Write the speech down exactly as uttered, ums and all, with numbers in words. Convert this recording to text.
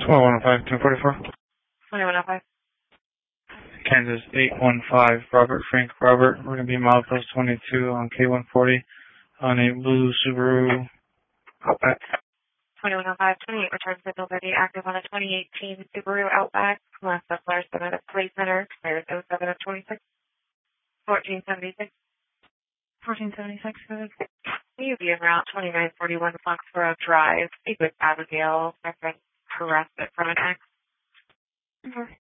twelve one oh five, two forty-four. twenty-one oh five. Kansas eight one five, Robert Frank Robert. We're going to be milepost twenty-two on K one forty on a blue Subaru Outback. twenty-one oh five, twenty-eight return signal thirty, active on a twenty eighteen Subaru Outback. Last up Larson at a Play Center, expires oh seven of twenty-six. fourteen seventy-six. fourteen seventy-six. U V en route twenty-nine forty-one Foxborough Drive. Speak with Abigail. Reference harassment from an ex. Okay.